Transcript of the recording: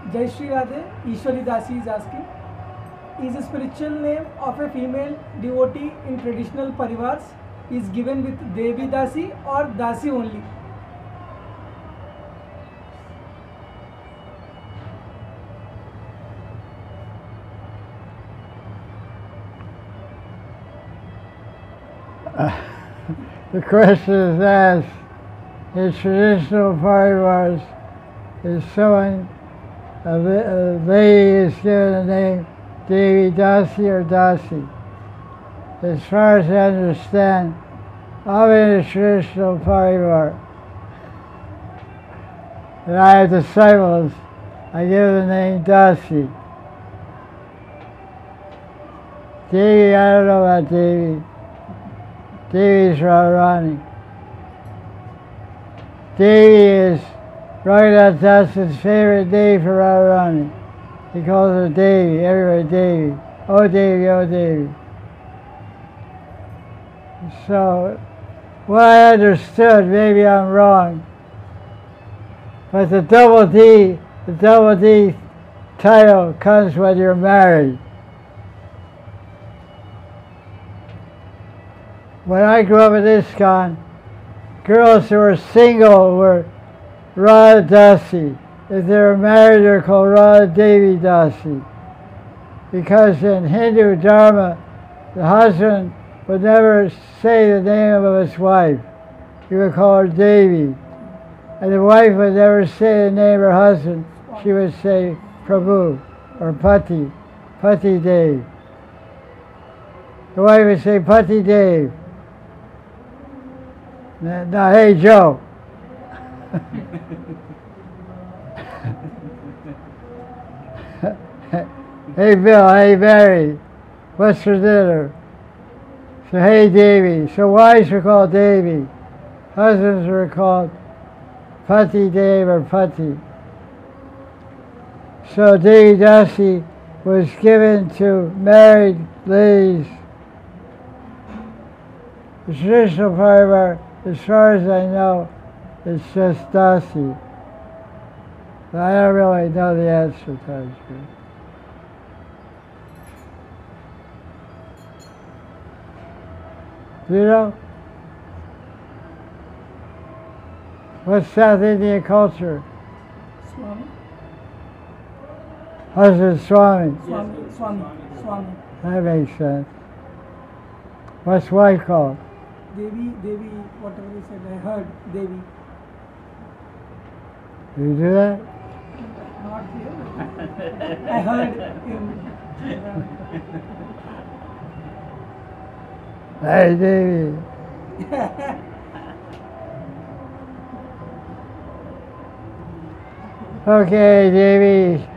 Jai Shri Radhe, Ishwari Dasi is asking, is a spiritual name of a female devotee in traditional parivars is given with Devi Dasi or Dasi only? The question is asked in traditional parivars is someone, a lady is given the name Devi Dasi or Dasi. As far as I understand, I'm in a traditional parivar. And I have disciples, I give the name Dasi. Devi, I don't know about Devi. Devi is Radharani. Devi is Raghunath Das's favorite day for Radharani. He calls her Devi, everywhere Devi. Oh Devi, oh Devi. So, what I understood, maybe I'm wrong, but the double D title comes when you're married. When I grew up in ISKCON, girls who were single were Radha Dasi. If they were married, they're called Radha Devi Dasi. Because in Hindu Dharma, the husband would never say the name of his wife. He would call her Devi. And the wife would never say the name of her husband. She would say Prabhu or Pati, Pati Dev. The wife would say Pati Dev. Now, hey, Joe. Hey, Bill, hey, Mary, what's for dinner? So, hey, Davy. So wives are called Davy. Husbands are called Pati Dev or Pati. So Devi Dasi was given to married ladies. The traditional parivar, as far as I know, it's just Dasi. But I don't really know the answer to that. Do you know? What's South Indian culture? Swami. Husband Swami. Swami. That makes sense. What's wife called? Devi, whatever you said, I heard Devi. You do that? Not here. I heard him. Hey, Davey. Okay, Davey.